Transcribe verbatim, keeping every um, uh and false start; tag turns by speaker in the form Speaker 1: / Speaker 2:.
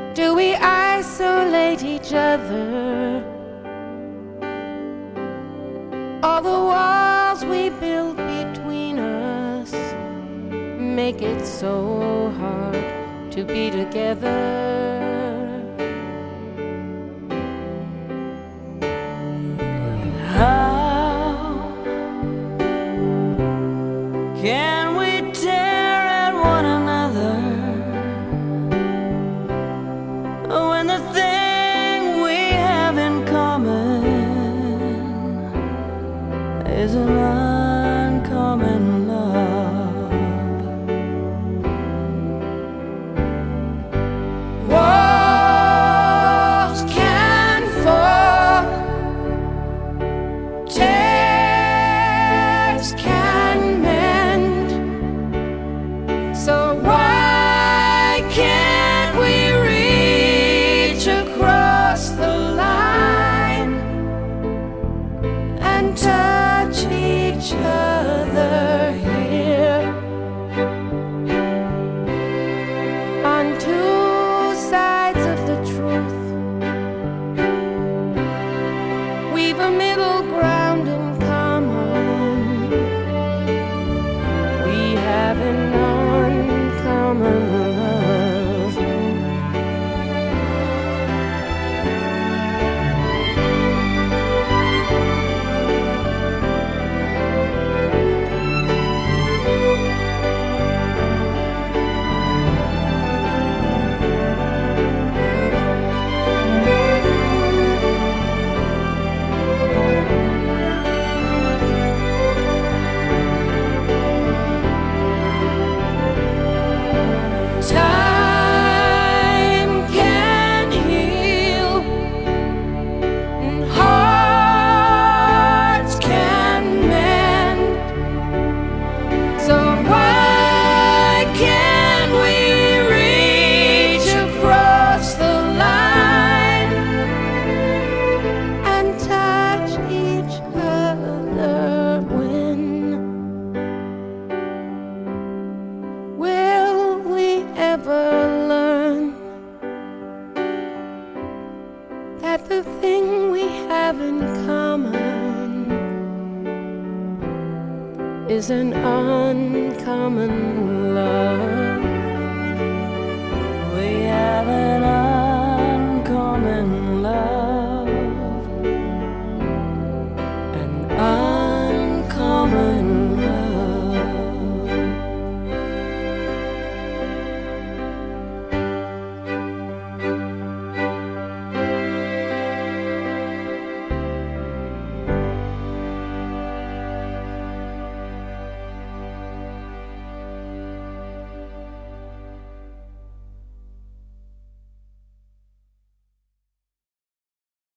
Speaker 1: Do we isolate each other? All the walls we build between us make it so hard to be together.
Speaker 2: How can we tear at one another when the thing we have in common is an uncommon love?
Speaker 1: Walls can fall, tears can mend, so why can't we reach across the line and touch each other here on two sides of the truth? We've a middle ground in common. We have an uncommon love. Time can heal and hearts can mend, so why can't we reach across the line and touch each other? When will we ever learn that the thing we have in common is an uncommon love?
Speaker 2: We have an uncommon love,
Speaker 1: An uncommon